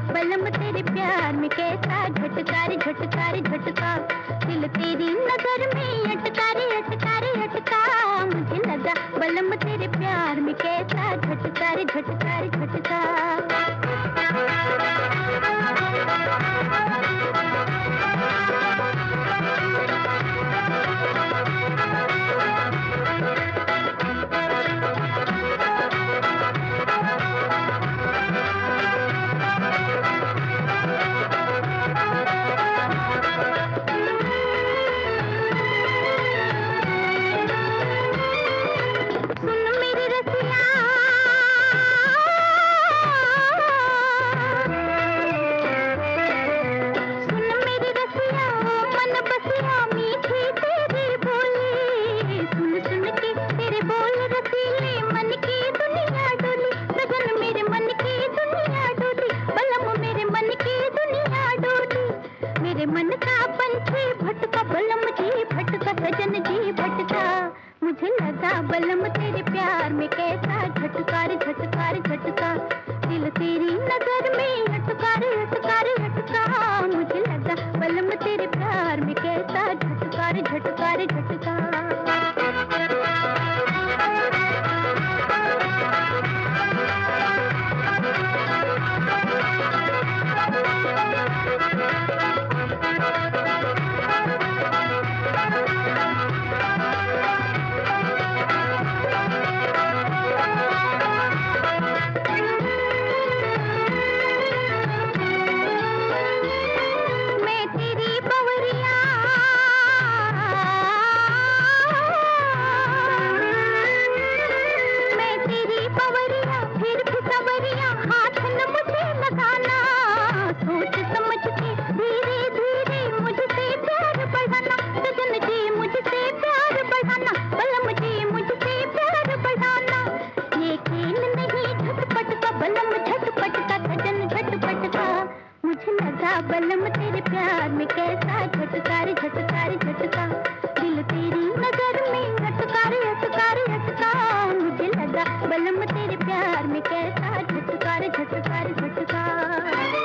बलम तेरे प्यार में कैसा झटका रे झटका रे झटका। दिल तेरी नजर में अटका रे अटका रे अटका। मुझे लगा बलम तेरे प्यार में कैसा झटका रे झटका रे झटका। मन का पंछी भटका बलम जी भटका सजन जी भटका। मुझे लगा बलम तेरे प्यार में कैसा झटका रे झटका रे झटका। दिल तेरी नजर में अटका रे अटका रे अटका। मुझे लगा बलम तेरे प्यार में कैसा झटका रे झटका रे झटका। बलम तेरे प्यार में कैसा झटका रे झटका रे झटका। दिल तेरी नजर में अटका रे अटका रे अटका। मुझे लगा बलम तेरे प्यार में कैसा झटका रे झटका रे झटका।